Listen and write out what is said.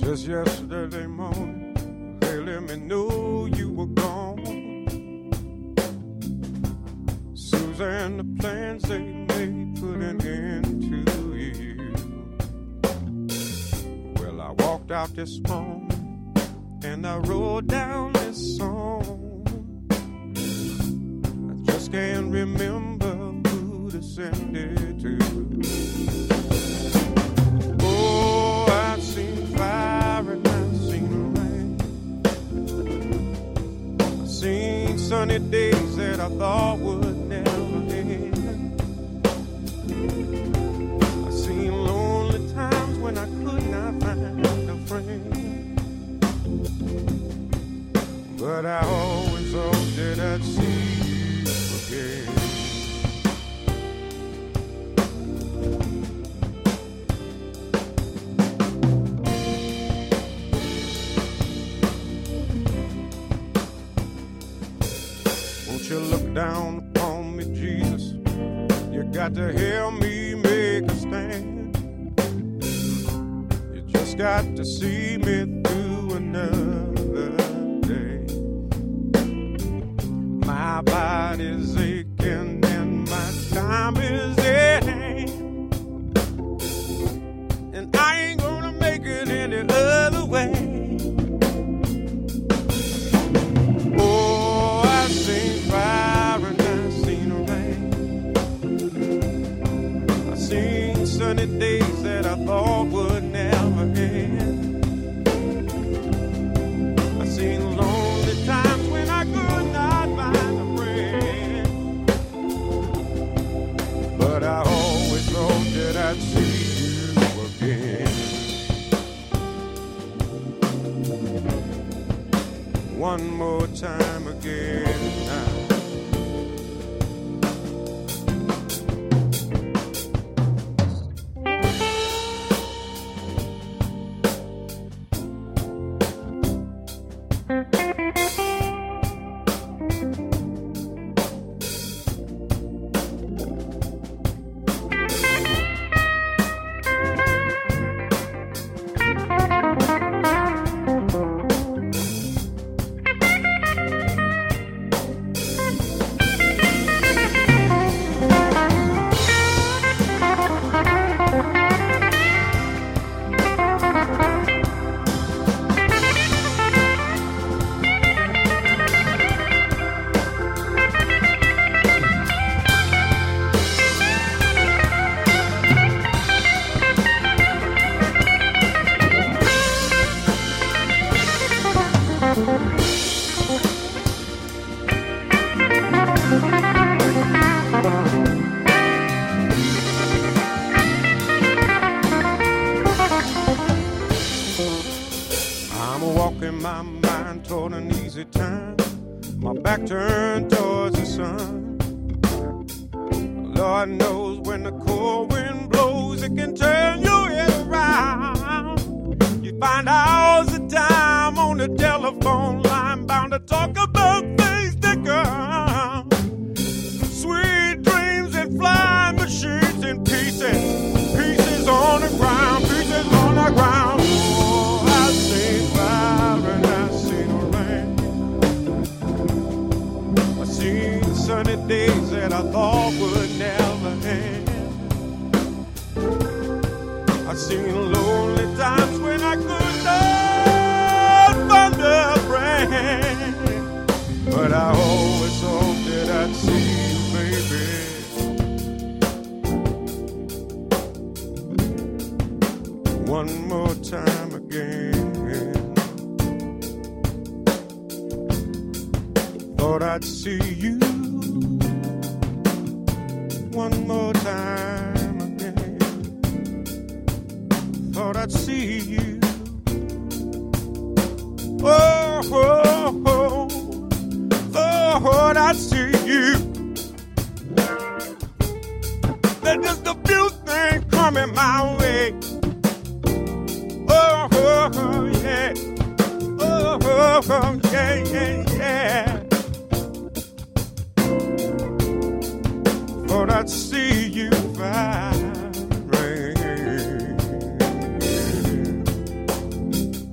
Just yesterday morning, they let me know you were gone. Susan, the plans they made put an end to you. Well, I walked out this morning and I wrote down this song. I just can't remember who to send it to. Oh, I've seen fire and I've seen rain. I've seen sunny days that I thought would never end. I've seen lonely times when I could not find a friend. But I always hoped that I'd see you again. Won't you look down upon me, Jesus? You got to help me make a stand. You just got to see me through another day. My body's aching and my time is at hand, and I ain't gonna make it any other way. Oh, I've seen fire and I've seen rain. I've seen sunny days that I thought would never end. I've seen lonely times when I could not find a friend. But I always thought that I'd see you again. One more time again now. I'm walking my mind toward an easy time, my back turned towards the sun. Lord knows when the cold wind blows, it can turn your head around. You find hours of time on the telephone line, bound to talk about things that come. Sweet dreams and flying machines in pieces, pieces on the ground, pieces on the ground. Oh, I've seen fire and I've seen rain. I've seen sunny days that I thought would never end. I've seen lonely times when I could not find a friend. But I always hoped that I'd see you, baby. One more time again. Thought I'd see you one more time again. Thought I'd see you. Oh, oh, oh. Thought I'd see you. There's just a few things coming my way. Oh, oh, oh, yeah. Oh, oh, oh, yeah, yeah, yeah. Thought I'd see you fire.